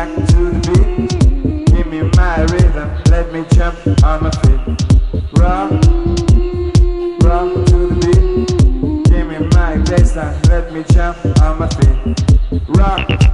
back to the beat. Give me my rhythm, let me jump on my feet. Rock, rock to the beat. Give me my bassline, let me jump on my feet. Rock.